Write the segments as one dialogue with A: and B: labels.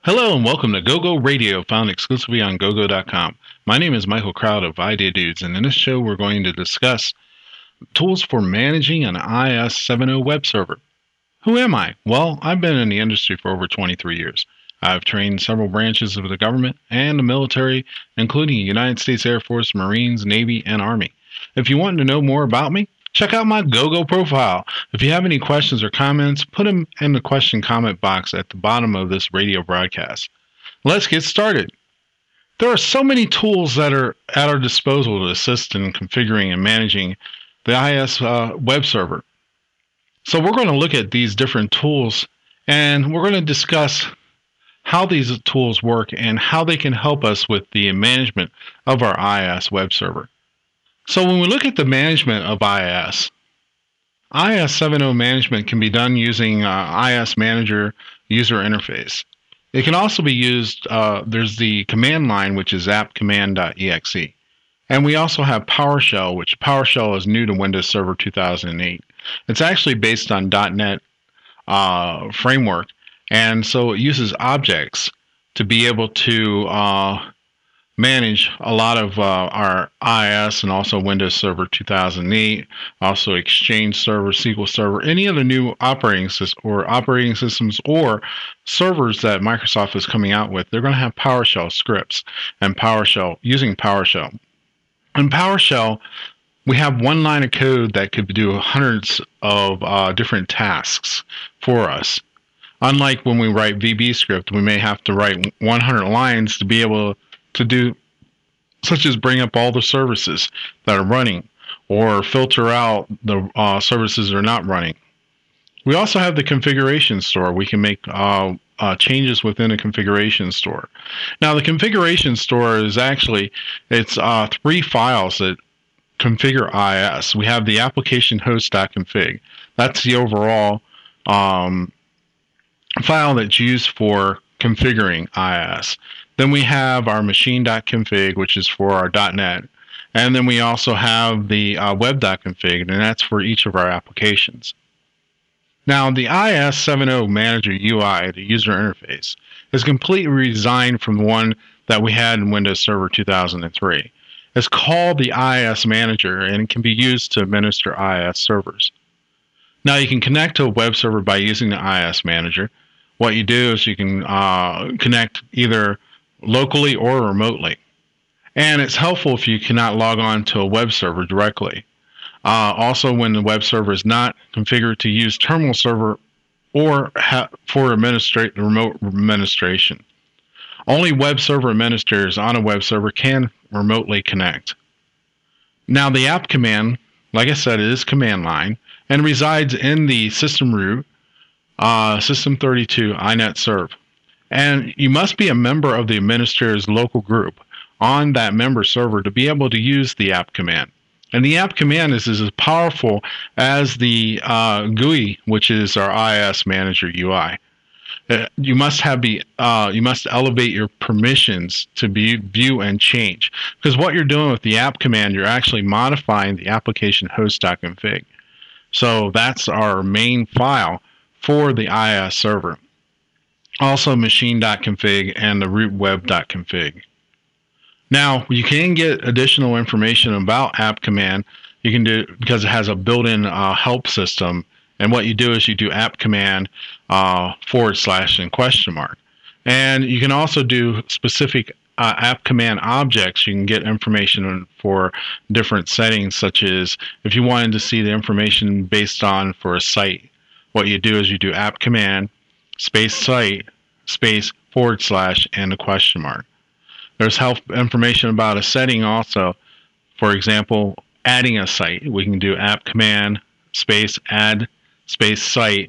A: Hello and welcome to GoGo Radio, found exclusively on GoGo.com. My name is Michael Crowd of Idea Dudes, and in this show we're going to discuss tools for managing an IS 7.0 web server. Who am I? Well, I've been in the industry for over 23 years. I've trained several branches of the government and the military, including the United States Air Force, Marines, Navy, and Army. If you want to know more about me, check out my GoGo profile. If you have any questions or comments, put them in the question comment box at the bottom of this radio broadcast. Let's get started. There are so many tools that are at our disposal to assist in configuring and managing the IS web server. So we're going to look at these different tools, and we're going to discuss how these tools work and how they can help us with the management of our IS web server. So when we look at the management of IS 7.0 management can be done using IS Manager user interface. It can also be used, there's the command line, which is appcommand.exe. And we also have PowerShell, which PowerShell is new to Windows Server 2008. It's actually based on .NET framework, and so it uses objects to be able to manage a lot of our IS and also Windows Server 2008, also Exchange Server, SQL Server, any of the new operating systems or servers that Microsoft is coming out with. They're going to have PowerShell scripts and using PowerShell. In PowerShell, we have one line of code that could do hundreds of different tasks for us. Unlike when we write VB script, we may have to write 100 lines to be able to do, such as bring up all the services that are running or filter out the services that are not running. We also have the configuration store. We can make changes within a configuration store. Now, the configuration store is actually, it's three files that configure IS. We have the application host.config. That's the overall file that's used for configuring IS. Then we have our machine.config, which is for our .NET. And then we also have the web.config, and that's for each of our applications. Now, the IS 7.0 Manager UI, the user interface, is completely redesigned from the one that we had in Windows Server 2003. It's called the IS Manager, and it can be used to administer IS servers. Now, you can connect to a web server by using the IS Manager. What you do is you can connect either locally or remotely. And it's helpful if you cannot log on to a web server directly. Also, when the web server is not configured to use terminal server or for remote administration. Only web server administrators on a web server can remotely connect. Now, the app command, like I said, it is command line and resides in the system root, system32 inetserv. And you must be a member of the administrator's local group on that member server to be able to use the app command. And the app command is as powerful as the GUI, which is our IS Manager UI. You must elevate your permissions to view and change, because what you're doing with the app command, you're actually modifying the application host.config. So that's our main file for the IS server. Also machine.config and the root web.config. Now, you can get additional information about app command. You can do, because it has a built-in help system. And what you do is you do app command / and question mark. And you can also do specific app command objects. You can get information for different settings, such as if you wanted to see the information based on for a site, what you do is you do app command space site space / and a question mark. There's help information about a setting also. For example, adding a site. We can do app command space add space site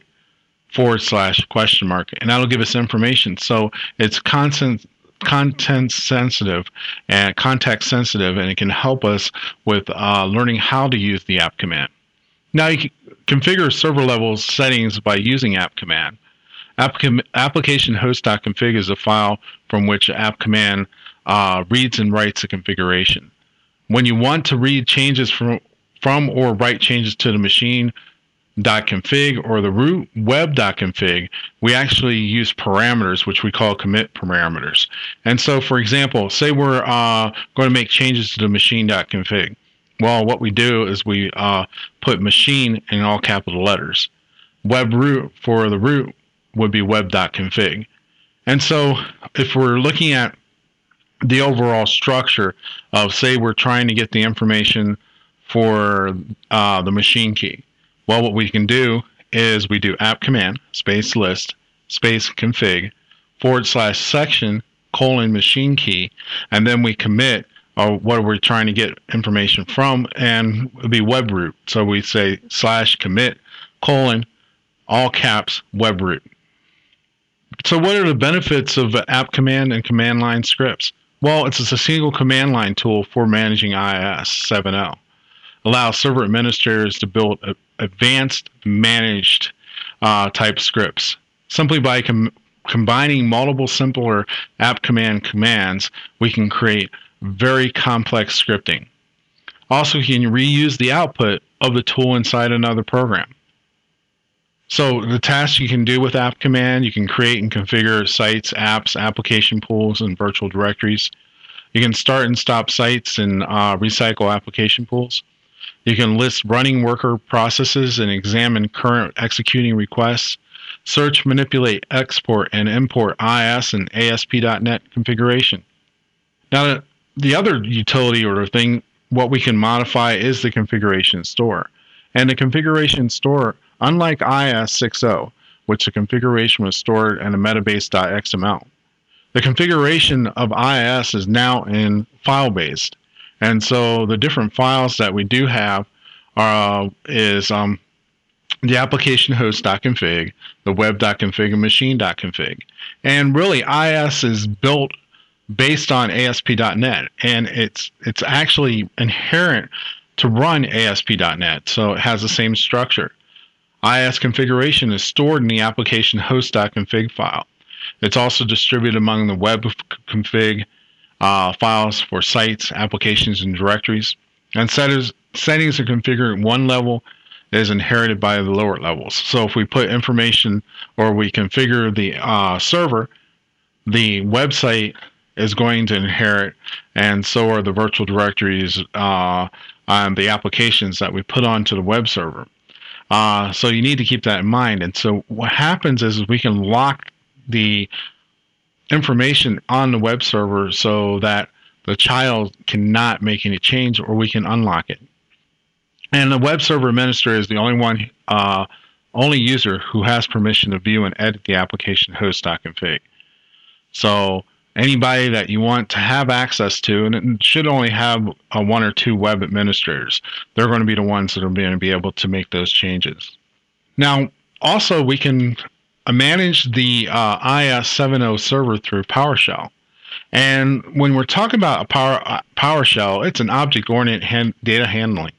A: / question mark, and that'll give us information. So it's content sensitive and context sensitive, and it can help us with learning how to use the app command. Now you can configure server level settings by using app command. Application host.config is a file from which app command reads and writes a configuration. When you want to read changes from or write changes to the machine, .config or the root web.config, we actually use parameters, which we call commit parameters. And so, for example, say we're going to make changes to the machine.config. Well, what we do is we put machine in all capital letters. Web root for the root would be web.config. And so if we're looking at the overall structure of, say, we're trying to get the information for the machine key, well, what we can do is we do app command space list space config /section : machine key, and then we commit what we're trying to get information from, and it would be web root. So we say /commit : all caps web root. So what are the benefits of app command and command line scripts? Well, it's a single command line tool for managing IIS 7.0. Allows server administrators to build advanced managed type scripts. Simply by combining multiple simpler app command commands, we can create very complex scripting. Also, you can reuse the output of the tool inside another program. So the tasks you can do with app command, you can create and configure sites, apps, application pools, and virtual directories. You can start and stop sites and recycle application pools. You can list running worker processes and examine current executing requests. Search, manipulate, export, and import IIS and ASP.NET configuration. Now, the other utility or thing, what we can modify is the configuration store. And the configuration store, unlike IIS 6.0, which the configuration was stored in a metabase.xml, the configuration of IIS is now in file-based. And so the different files that we do have is the application host.config, the web.config, and machine.config. And really, IIS is built based on ASP.NET, and it's actually inherent to run ASP.NET, so it has the same structure. IIS configuration is stored in the application host.config file. It's also distributed among the web config files for sites, applications, and directories. And settings are configured at one level is inherited by the lower levels. So if we put information or we configure the server, the website is going to inherit, and so are the virtual directories and the applications that we put onto the web server. So you need to keep that in mind. And so what happens is we can lock the information on the web server so that the child cannot make any change, or we can unlock it. And the web server administrator is the only user who has permission to view and edit the application host.config. So anybody that you want to have access to, and it should only have one or two web administrators, they're going to be the ones that are going to be able to make those changes. Now, also we can manage the IIS 7.0 server through PowerShell. And when we're talking about a PowerShell, it's an object-oriented data handling.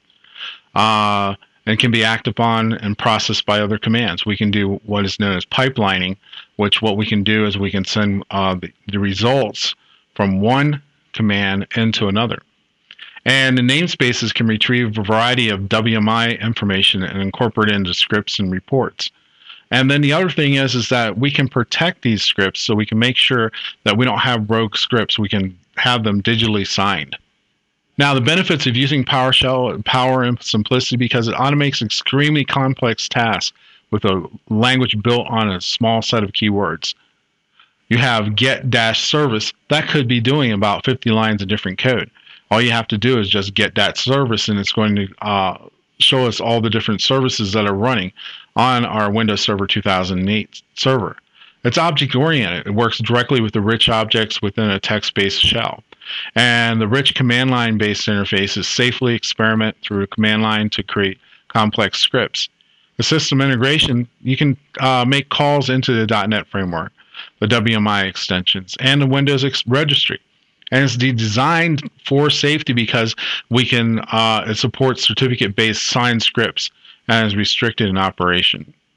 A: And can be acted upon and processed by other commands. We can do what is known as pipelining, which what we can do is we can send the results from one command into another. And the namespaces can retrieve a variety of WMI information and incorporate it into scripts and reports. And then the other thing is that we can protect these scripts, so we can make sure that we don't have rogue scripts. We can have them digitally signed. Now, the benefits of using PowerShell, power and simplicity, because it automates extremely complex tasks with a language built on a small set of keywords. You have get-service. That could be doing about 50 lines of different code. All you have to do is just get that service, and it's going to show us all the different services that are running on our Windows Server 2008 server. It's object-oriented. It works directly with the rich objects within a text-based shell. And the rich command line-based interfaces safely experiment through a command line to create complex scripts. The system integration, you can make calls into the .NET framework, the WMI extensions, and the Windows registry. And it's designed for safety because we can it supports certificate-based signed scripts and is restricted in operation.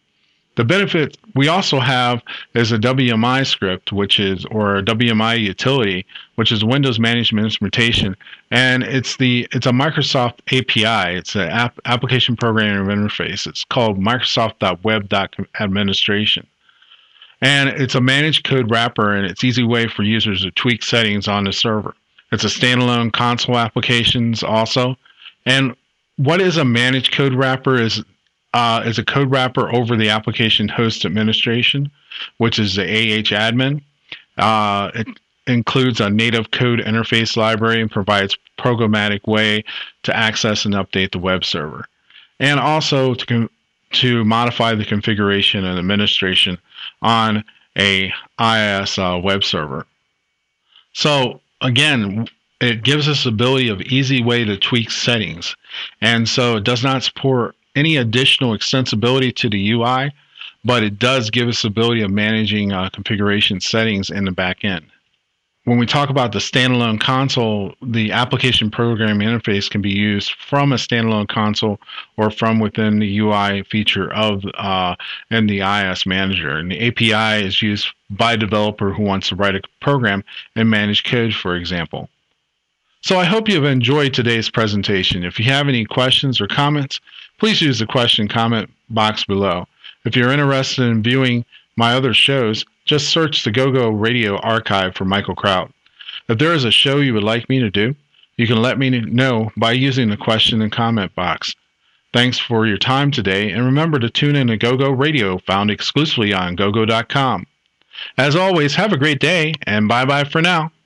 A: The benefit we also have is a WMI script, or a WMI utility, which is Windows Management Instrumentation, and it's a Microsoft API. It's an application programming interface. It's called Microsoft.web.administration, and it's a managed code wrapper, and it's an easy way for users to tweak settings on the server. It's a standalone console applications also, and what is a managed code wrapper is a code wrapper over the application host administration, which is the AH-admin. It includes a native code interface library and provides programmatic way to access and update the web server, and also to modify the configuration and administration on a IIS web server. So again, it gives us the ability of easy way to tweak settings, and so it does not support any additional extensibility to the UI, but it does give us the ability of managing configuration settings in the back end. When we talk about the standalone console, the application programming interface can be used from a standalone console or from within the UI feature of in the IIS manager. And the API is used by a developer who wants to write a program and manage code, for example. So I hope you've enjoyed today's presentation. If you have any questions or comments, please use the question comment box below. If you're interested in viewing my other shows, just search the GoGo Radio archive for Michael Kraut. If there is a show you would like me to do, you can let me know by using the question and comment box. Thanks for your time today, and remember to tune in to GoGo Radio, found exclusively on GoGo.com. As always, have a great day, and bye-bye for now.